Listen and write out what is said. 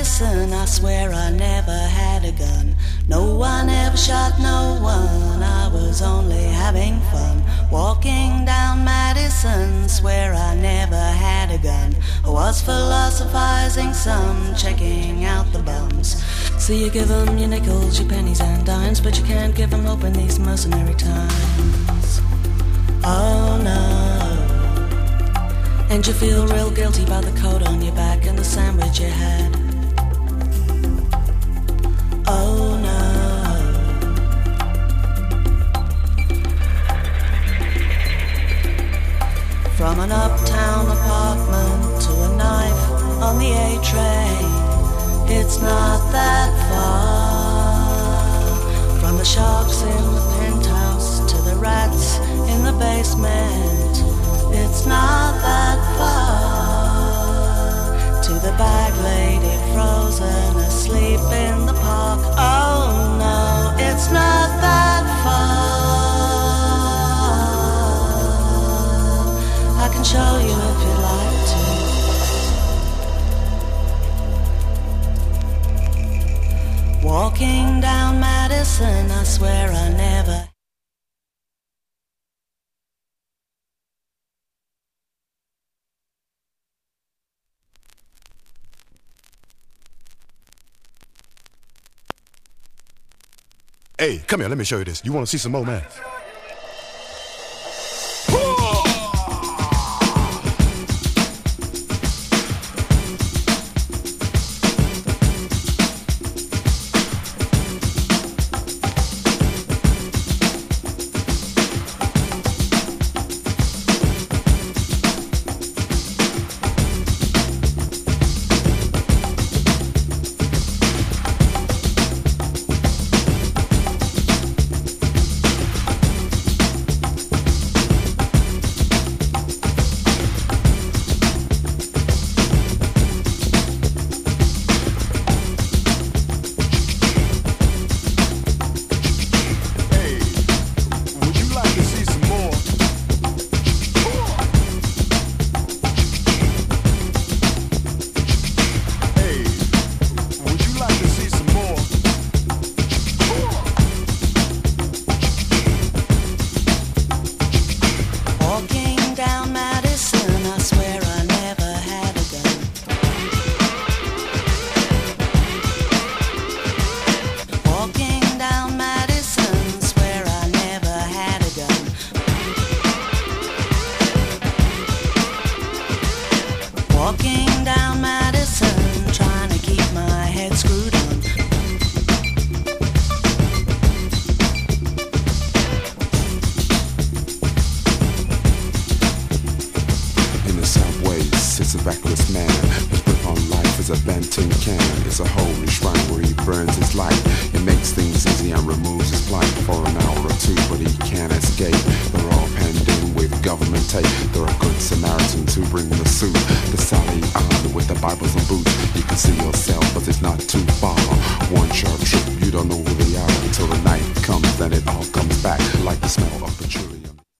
Madison, I swear I never had a gun. No one ever shot no one, I was only having fun. Walking down Madison, swear I never had a gun. I was philosophizing some, checking out the bums. So you give them your nickels, your pennies and dimes, but you can't give them hope in these mercenary times. Oh no. And you feel real guilty about the coat on your back and the sandwich you had. Oh no. From an uptown apartment to a knife on the A train, it's not that far. From the sharks in the penthouse to the rats in the basement, it's not that far. To the bag lady frozen asleep in the park, oh no, it's not that far. I can show you if you'd like to. Walking down Madison, I swear I never. Hey, come here, let me show you this. You want to see some more, man? They're a good Samaritan to bring the suit. The Sally Island with the Bibles and boots. You can see yourself, but it's not too far. One sharp trip, you don't know who they are until the night comes, then it all comes back like the smell of patchouli.